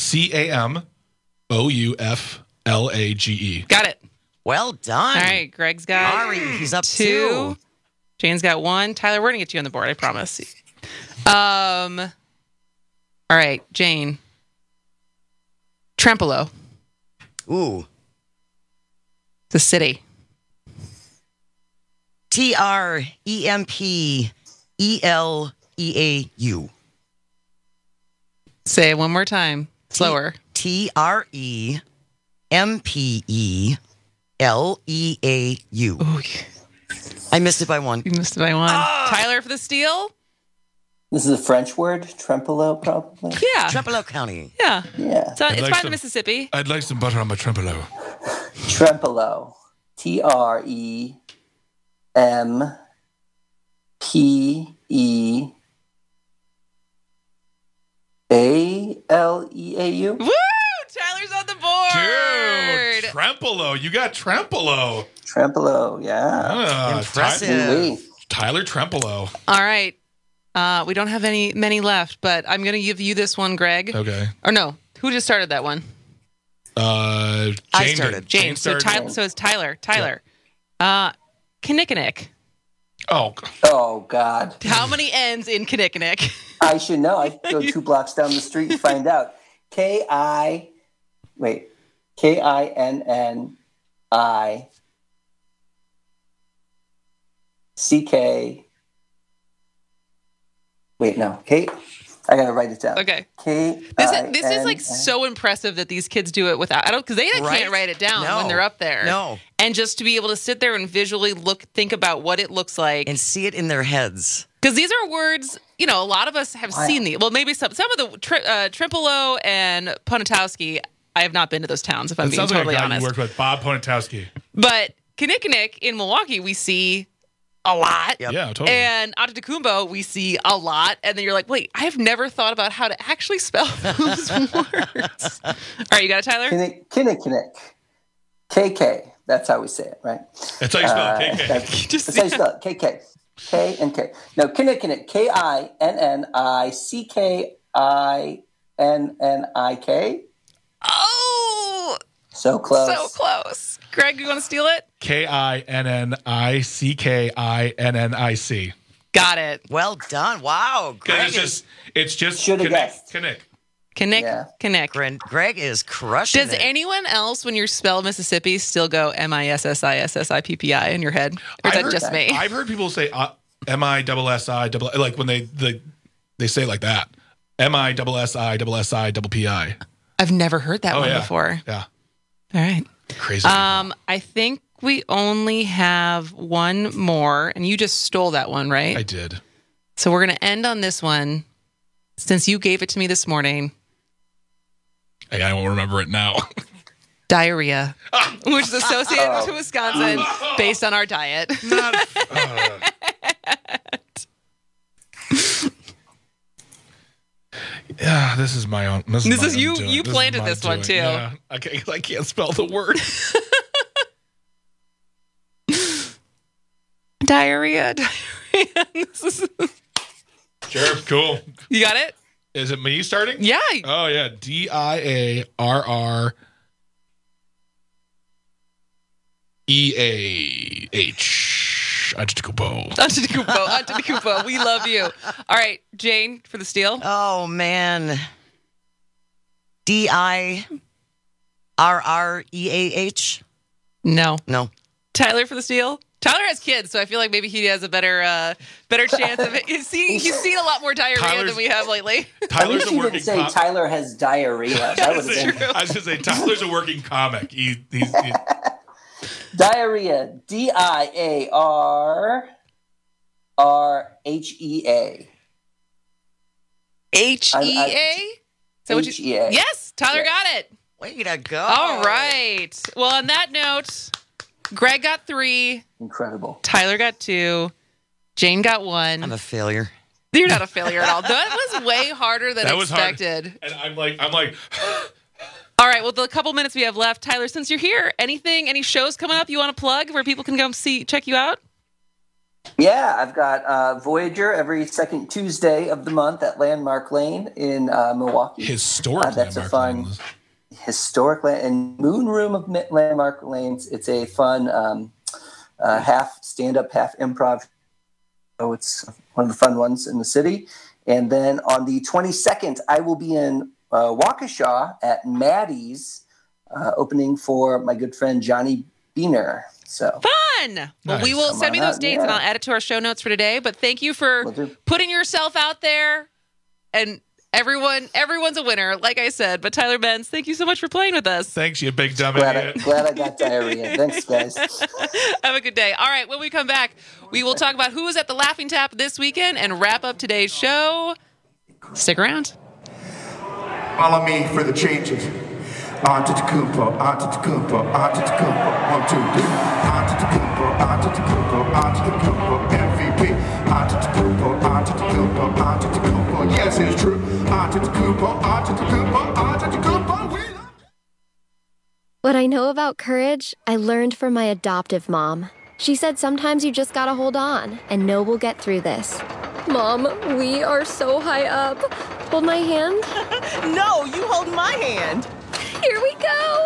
CAMOUFLAGE. Got it. Well done. All right, Greg's got Ari, he's up 2. Jane's got 1. Tyler, we're going to get you on the board, I promise. All right, Jane. Trempolo. Ooh. The city. TREMPELEAU. Say it one more time. Slower. TREMPELEAU. Ooh. I missed it by 1. You missed it by 1. Tyler for the steal. This is a French word, Trempolo, probably. Yeah. Trempolo County. Yeah. Yeah. So it's by the Mississippi. I'd like some butter on my Trempolo. Trempolo. TREMPEALEAU. Woo! Tyler's on the board. Dude, Trempolo. You got Trempolo. Trempolo, yeah. Impressive. Tyler Trempolo. All right. We don't have many left, but I'm going to give you this one, Greg. Okay. Or no, who just started that one? Jane I started. Jane. So it's Tyler. Tyler. Kinnickinnick. Oh, God. How many N's in Kinnickinnick? I should know. I go 2 blocks down the street and find out. KINNI. CK. Wait, no. I gotta write it down. Okay. This is like so impressive that these kids do it without. Because they can't write it down when they're up there. No. And just to be able to sit there and visually think about what it looks like and see it in their heads. Because these are words, a lot of us have seen these. Well, maybe some of the Trempolo and Ponitowski. I have not been to those towns, if I'm being totally honest. You worked with Bob Ponitowski. But Kinnickinnick in Milwaukee, we see a lot. Yep. Yeah, totally. And Antetokounmpo, we see a lot. And then you're like, wait, I have never thought about how to actually spell those words. All right, you got it, Tyler? Kinnickinnick. KK. That's how we say it, right? That's how you spell it, KK. That's how you spell it, KK. K and K. No, Kinnick. Kinnick. Oh, so close. So close. Greg, you want to steal it? Kinnick. Got it. Well done. Wow. Greg it's just should have guessed. Kinnick. Greg is crushing Does it. anyone else, when you spell Mississippi, still go MISSISSIPPI in your head? Or is that just me? I've heard people say MISSI, like when they say it like that. MISSI. I've never heard that one before. Yeah. All right. Crazy. I think we only have one more, and you just stole that one, right? I did. So we're going to end on this one. Since you gave it to me this morning. Hey, I won't remember it now. Diarrhea, which is associated to Wisconsin based on our diet. Yeah, this is my own. This is you. You planted this one too. Yeah, I can't spell the word. Diarrhea. Sure, cool. You got it? Is it me starting? Yeah. Oh yeah, DIARREAH. Antetokounmpo. We love you. All right, Jane for the steal. Oh man. DIRREAH. No. Tyler for the steal. Tyler has kids, so I feel like maybe he has a better chance of it. He's seen a lot more diarrhea than we have lately. Tyler's a working comic. Tyler has diarrhea. That would have been. I was going to say Tyler's a working comic. He's diarrhea. DIARRHEA. HEA? HEA. Yes, Tyler got it. Way to go. All right. Well, on that note, Greg got 3. Incredible. Tyler got 2. Jane got 1. I'm a failure. You're not a failure at all. That was way harder than expected. Hard. And I'm like. All right. Well, the couple minutes we have left, Tyler, since you're here, any shows coming up you want to plug where people can come check you out? Yeah, I've got Voyager every second Tuesday of the month at Landmark Lane in Milwaukee. Historic that's Landmark a fun Lane. Historic and Moon Room of Landmark Lanes. It's a fun half stand-up, half improv. So it's one of the fun ones in the city. And then on the 22nd, I will be in Waukesha at Maddie's, opening for my good friend Johnny Beener. So fun. Well, we will send me those dates and I'll add it to our show notes for today. But thank you for putting yourself out there. And everyone's a winner, like I said. But Tyler Benz, thank you so much for playing with us. Thanks, you big dumb idiot. Glad I got diarrhea. Thanks, guys. Have a good day. All right, when we come back, we will talk about who was at the Laughing Tap this weekend and wrap up today's show. Stick around. Follow me for the changes. Antetokounmpo. 1, 2, 3. Antetokounmpo, MVP. Antetokounmpo. Yes, it's true. Antetokounmpo. We love. What I know about courage, I learned from my adoptive mom. She said sometimes you just gotta hold on and know we'll get through this. Mom, we are so high up. Hold my hand. No, you hold my hand. Here we go!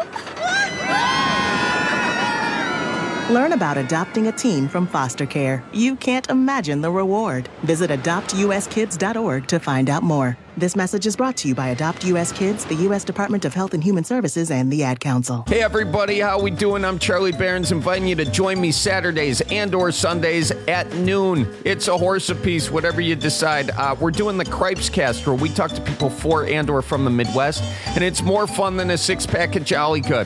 Learn about adopting a teen from foster care. You can't imagine the reward. Visit adoptuskids.org to find out more. This message is brought to you by Adopt US Kids, the U.S. Department of Health and Human Services, and the Ad Council. Hey everybody, how we doing? I'm Charlie Behrens, inviting you to join me Saturdays and/or Sundays at noon. It's a horse apiece, whatever you decide. We're doing the Cripes Cast, where we talk to people for and/or from the Midwest, and it's more fun than a six-pack of Jolly Good.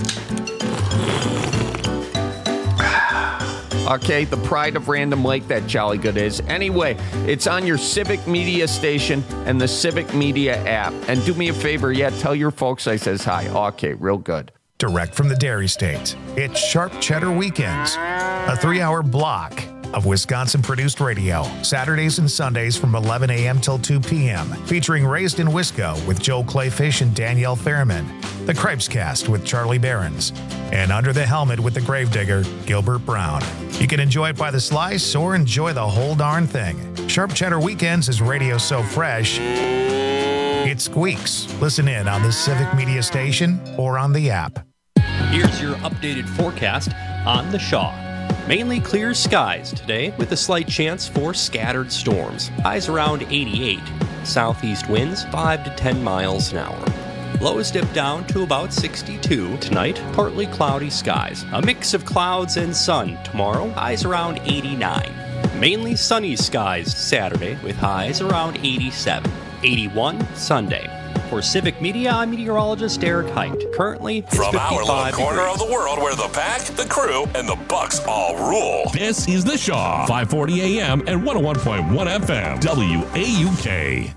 Okay, the pride of Random Lake, that Jolly Good is. Anyway, it's on your Civic Media station and the Civic Media app. And do me a favor, tell your folks I says hi. Okay, real good. Direct from the Dairy State, it's Sharp Cheddar Weekends, a 3-hour block of Wisconsin-produced radio, Saturdays and Sundays from 11 a.m. till 2 p.m., featuring Raised in Wisco with Joel Clayfish and Danielle Fairman, The Cripes Cast with Charlie Behrens, and Under the Helmet with the Gravedigger, Gilbert Brown. You can enjoy it by the slice or enjoy the whole darn thing. Sharp Cheddar Weekends is radio so fresh, it squeaks. Listen in on the Civic Media Station or on the app. Here's your updated forecast on the Shaw. Mainly clear skies today with a slight chance for scattered storms. Highs around 88. Southeast winds 5 to 10 miles an hour. Lows dip down to about 62 tonight. Partly cloudy skies. A mix of clouds and sun tomorrow. Highs around 89. Mainly sunny skies Saturday with highs around 87. 81 Sunday. For Civic Media, I'm meteorologist Eric Height. Currently, it's from 55 our little corner degrees. of the world where the pack, the crew, and the Bucks all rule. This is The Shaw, 540 AM and 101.1 FM, WAUK.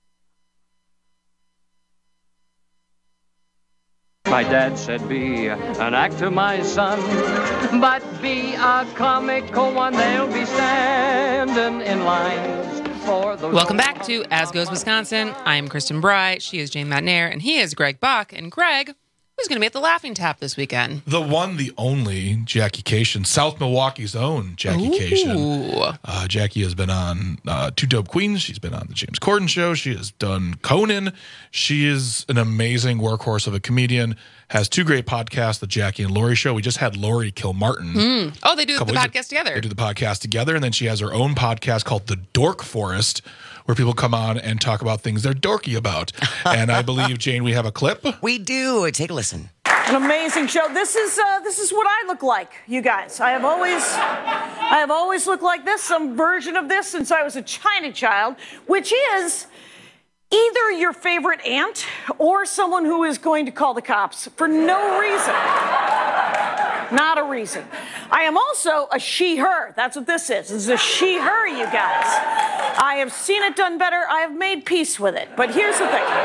My dad said, be an actor, my son, but be a comical one. They'll be standing in lines. Welcome back to As Goes Wisconsin. I'm Kristen Bry. She is Jane Matnair, and he is Greg Buck. And Greg, who's going to be at the Laughing Tap this weekend? The one, the only Jackie Cation, South Milwaukee's own Jackie Cation. Jackie has been on Two Dope Queens. She's been on the James Corden Show. She has done Conan. She is an amazing workhorse of a comedian. Has two great podcasts, the Jackie and Lori Show. We just had Lori Kilmartin. Oh, they do the podcast together. They do the podcast together, and then she has her own podcast called The Dork Forest, where people come on and talk about things they're dorky about. And I believe, Jane, we have a clip. We do. Take a listen. An amazing show. This is what I look like, you guys. I have always looked like this, some version of this since I was a tiny child, which is either your favorite aunt or someone who is going to call the cops for no reason. Not a reason. I am also a she-her. That's what this is. This is a she-her, you guys. I have seen it done better. I have made peace with it. But here's the thing.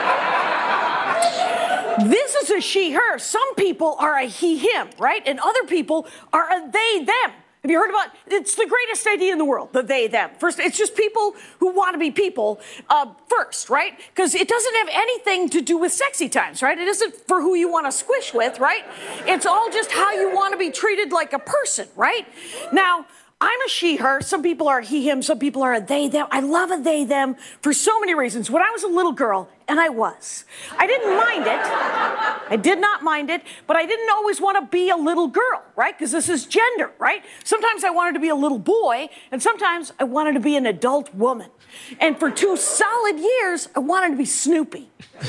This is a she-her. Some people are a he-him, right? And other people are a they-them. Have you heard about it? It's the greatest idea in the world, the they-them. First, it's just people who want to be people first, right? Because it doesn't have anything to do with sexy times, right? It isn't for who you want to squish with, right? It's all just how you want to be treated like a person, right? Now, I'm a she-her. Some people are he-him. Some people are a they-them. I love a they-them for so many reasons. When I was a little girl, and I didn't mind it. I did not mind it, but I didn't always want to be a little girl, right? Because this is gender, right? Sometimes I wanted to be a little boy, and sometimes I wanted to be an adult woman. And for 2 solid years, I wanted to be Snoopy.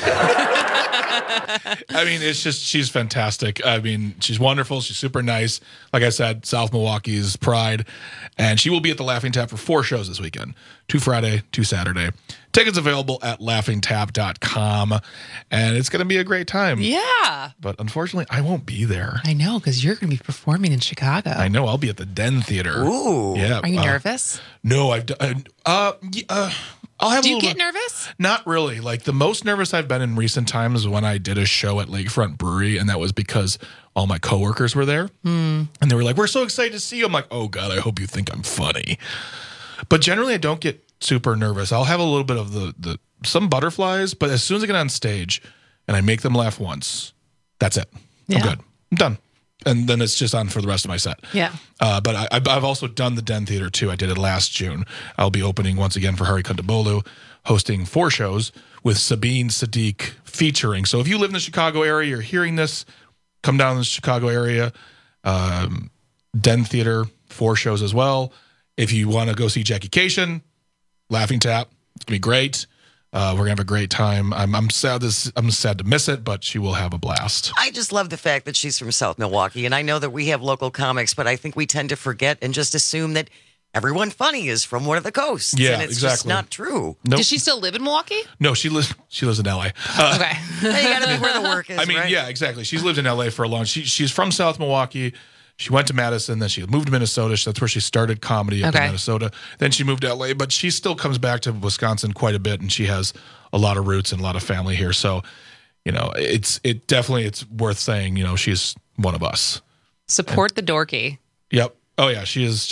I mean, it's just, she's fantastic. I mean, she's wonderful. She's super nice. Like I said, South Milwaukee's pride. And she will be at the Laughing Tap for 4 shows this weekend. 2 Friday, 2 Saturday. Tickets available at laughingtap.com. And it's going to be a great time. Yeah. But unfortunately, I won't be there. I know, because you're going to be performing in Chicago. I know. I'll be at the Den Theater. Ooh. Yeah. Are you nervous? No, I've done. I'll have. Do you get nervous? Not really. Like, the most nervous I've been in recent times is when I did a show at Lakefront Brewery, and that was because all my coworkers were there, and they were like, "We're so excited to see you." I'm like, "Oh God, I hope you think I'm funny." But generally, I don't get super nervous. I'll have a little bit of some butterflies, but as soon as I get on stage and I make them laugh once, that's it. Yeah. I'm good. I'm done. And then it's just on for the rest of my set. Yeah. But I've also done the Den Theater too. I did it last June. I'll be opening once again for Hari Kondabolu, hosting 4 shows with Sabine Sadiq featuring. So if you live in the Chicago area, you're hearing this, come down to the Chicago area. Den Theater, 4 shows as well. If you want to go see Jackie Cation, Laughing Tap, it's gonna be great. We're gonna have a great time. I'm sad to miss it, but she will have a blast. I just love the fact that she's from South Milwaukee, and I know that we have local comics, but I think we tend to forget and just assume that everyone funny is from one of the coasts. Yeah, and it's exactly. just not true. Nope. Does she still live in Milwaukee? No, she lives in LA. Okay. You got to be where the work is. I mean, right? yeah, exactly. She's lived in LA for a long. She's from South Milwaukee. She went to Madison, then she moved to Minnesota. That's where she started comedy up in Minnesota. Then she moved to LA, but she still comes back to Wisconsin quite a bit, and she has a lot of roots and a lot of family here. So, you know, it's worth saying, you know, she's one of us. Support the dorky. Yep. Oh yeah, she is just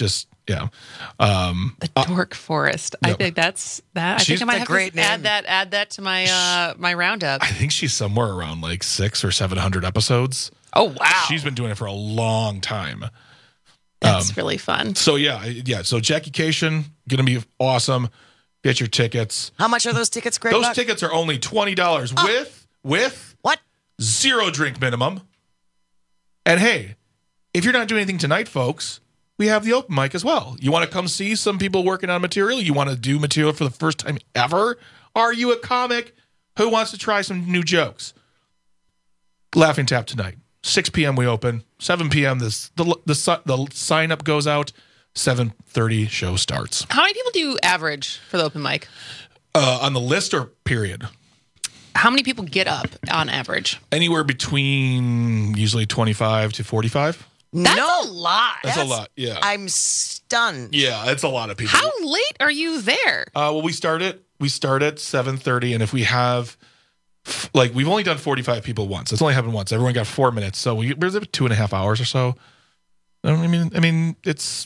Yeah. The Dork Forest. I think that's that. I think I might have to add that to my my roundup. I think she's somewhere around like 600 or 700 episodes. Oh wow. She's been doing it for a long time. That's really fun. So yeah. So Jackie Cation gonna be awesome. Get your tickets. How much are those tickets, Greg? Those tickets are only $20 with what? 0 drink minimum. And hey, if you're not doing anything tonight, folks, we have the open mic as well. You want to come see some people working on material? You want to do material for the first time ever? Are you a comic who wants to try some new jokes? Laughing Tap tonight. 6 p.m. we open. 7 p.m. the sign up goes out. 7:30 show starts. How many people do you average for the open mic? On the list or period? How many people get up on average? Anywhere between usually 25 to 45. That's a lot. That's a lot, yeah. I'm stunned. Yeah, it's a lot of people. How late are you there? Well, we start at 7:30, and if we have, like, we've only done 45 people once. It's only happened once. Everyone got 4 minutes, so we're 2.5 hours or so. I mean, it's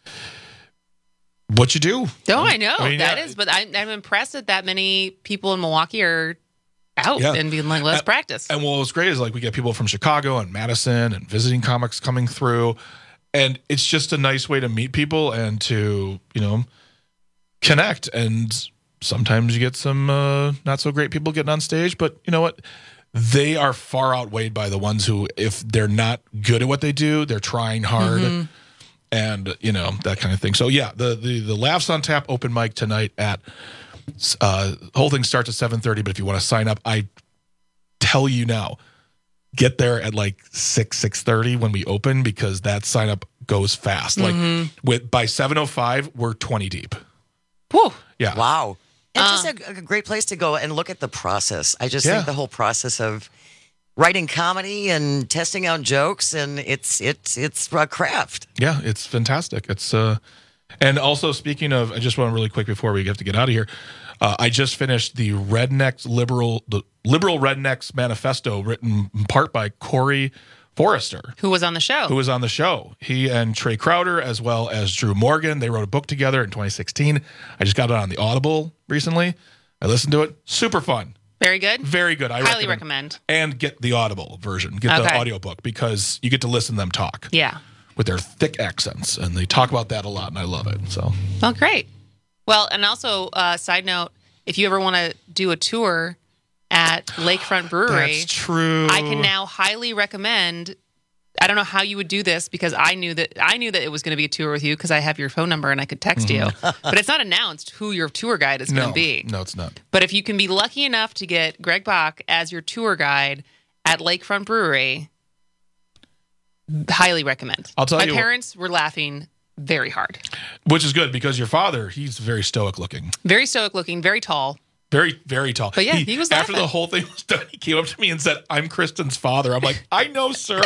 what you do. Oh, I know that is, but I'm impressed that many people in Milwaukee are out and being like, let's practice. And what's great is like we get people from Chicago and Madison and visiting comics coming through, and it's just a nice way to meet people and to connect. And sometimes you get some not so great people getting on stage, but you know what? They are far outweighed by the ones who, if they're not good at what they do, they're trying hard, and that kind of thing. So yeah, the Laughs on Tap open mic tonight at. Whole thing starts at 7:30, but if you want to sign up, I tell you now, get there at like 6:30 when we open, because that sign up goes fast. Like by 7:05, we're 20 deep. Whoa. Yeah. Wow. And just a great place to go and look at the process. I just think the whole process of writing comedy and testing out jokes, and it's a craft. Yeah, it's fantastic. It's and also, speaking of, I just want to really quick before we have to get out of here. I just finished the Liberal Rednecks Manifesto, written in part by Corey Forrester, who was on the show. He and Trey Crowder, as well as Drew Morgan, they wrote a book together in 2016. I just got it on the Audible recently. I listened to it. Super fun. Very good. Very good. I highly recommend. And get the Audible version. Get the audiobook, because you get to listen to them talk. Yeah. With their thick accents, and they talk about that a lot, and I love it. So, well, great. Well, and also, side note, if you ever want to do a tour at Lakefront Brewery, that's true. I can now highly recommend. I don't know how you would do this, because I knew that it was going to be a tour with you, because I have your phone number and I could text you. But it's not announced who your tour guide is going to be. No, it's not. But if you can be lucky enough to get Greg Bach as your tour guide at Lakefront Brewery, highly recommend. I'll tell you. My parents were laughing very hard. Which is good, because your father, he's very stoic looking. Very stoic looking, very tall. Very, very tall. But yeah, he was laughing. After the whole thing was done, he came up to me and said, "I'm Kristen's father." I'm like, "I know, sir."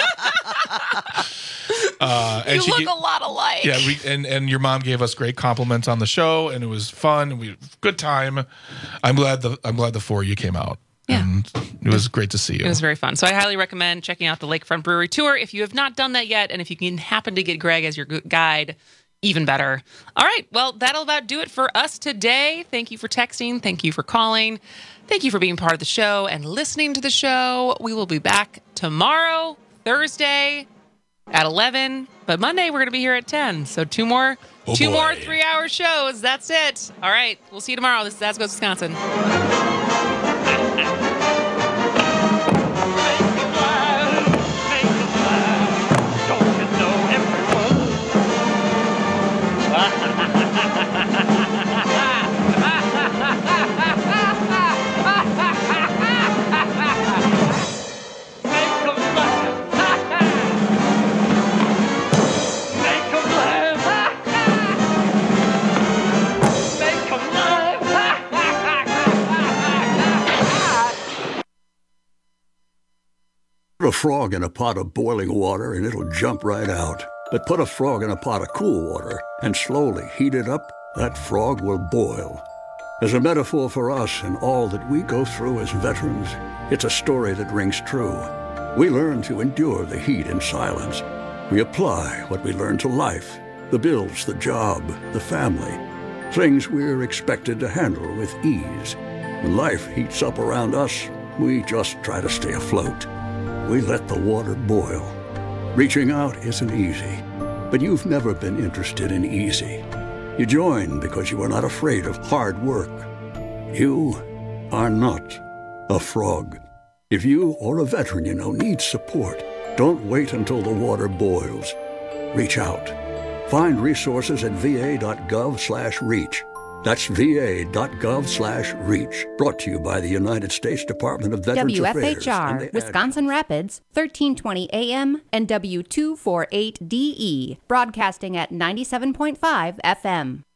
And you look a lot alike. Yeah, and your mom gave us great compliments on the show, and it was fun. And good time. I'm glad the four of you came out. Yeah. And it was great to see you. It was very fun. So I highly recommend checking out the Lakefront Brewery tour if you have not done that yet, and if you can happen to get Greg as your guide, even better. All right, well, that'll about do it for us today. Thank you for texting. Thank you for calling. Thank you for being part of the show and listening to the show. We will be back tomorrow, Thursday at 11, but Monday we're going to be here at 10. So two more 3-hour shows. That's it. All right, we'll see you tomorrow. This is As Goes Wisconsin. Put a frog in a pot of boiling water and it'll jump right out. But put a frog in a pot of cool water and slowly heat it up, that frog will boil. As a metaphor for us and all that we go through as veterans, it's a story that rings true. We learn to endure the heat in silence. We apply what we learn to life, The bills, the job, the family. Things we're expected to handle with ease. When life heats up around us, we just try to stay afloat. We let the water boil. Reaching out isn't easy, but you've never been interested in easy. You joined because you were not afraid of hard work. You are not a frog. If you or a veteran you know needs support, don't wait until the water boils. Reach out. Find resources at va.gov/reach. That's va.gov/reach. Brought to you by the United States Department of Veterans Affairs. WFHR, Wisconsin Rapids, 1320 AM and W248DE, broadcasting at 97.5 FM.